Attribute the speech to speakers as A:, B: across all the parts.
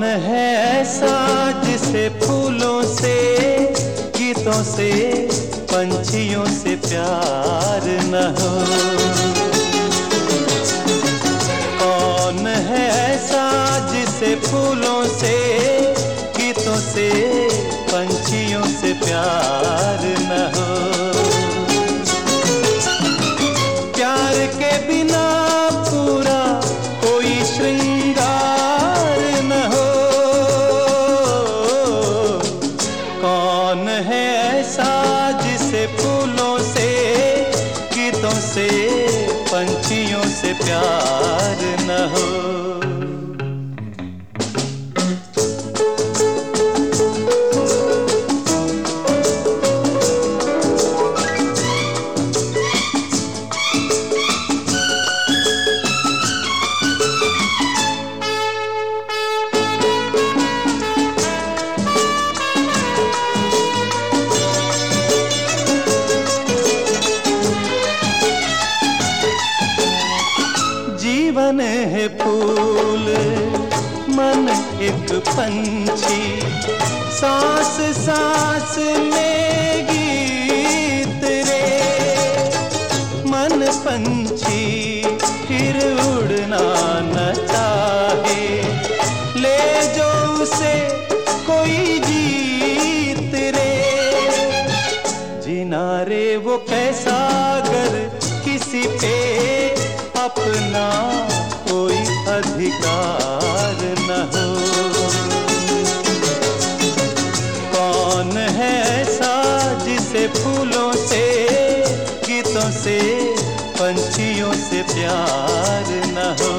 A: कौन है ऐसा जिसे फूलों से, गीतों से, पंछियों से प्यार न हो। कौन है ऐसा जिसे फूलों से, गीतों से, पंछियों से प्यार न हो। प्यार के बिना पूरा कोई श्रृंगार न हो। कौन है ऐसा जिसे फूलों से, गीतों से, पंछियों से प्यार न हो। जीवन है फूल, मन एक पंछी, सांस सांस में गीत रे। मन पंछी फिर उड़ना न चाहे, ले जो उसे कोई जीत रे। जीना रे वो कैसा अगर किसी पे अपना कोई अधिकार न हो। कौन है ऐसा जिसे फूलों से, गीतों से, पंछियों से प्यार न हो।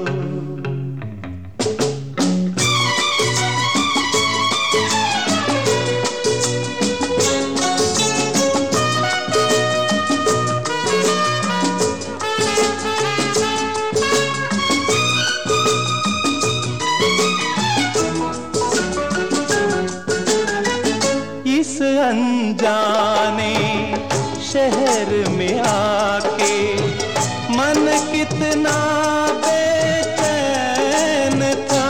A: इस अनजाने शहर में आके मन कितना बेचैन था।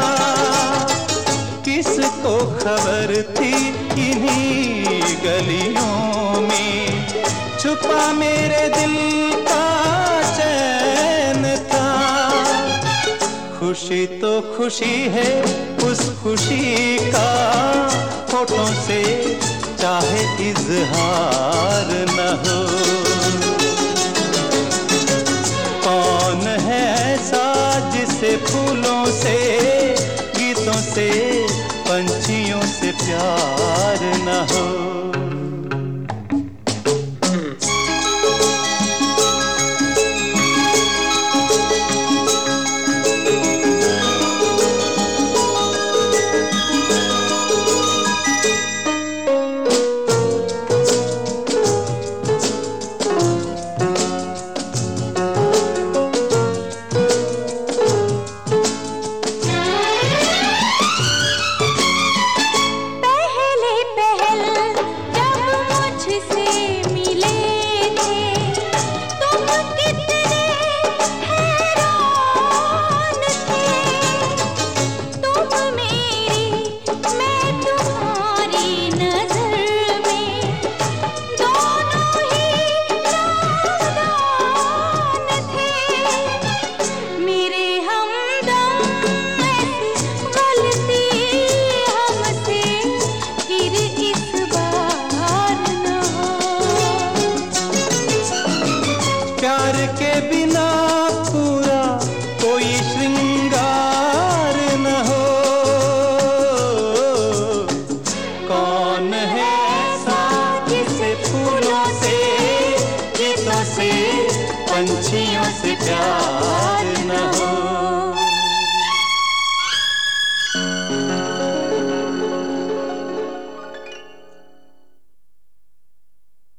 A: किसको खबर थी इन्हीं गलियों में छुपा मेरे दिल का चैन था। खुशी तो खुशी है, उस खुशी का होठों से चाहे इजहार न हो। कौन है ऐसा जिसे फूलों से, गीतों से, पंछियों से प्यार न हो। प्यार के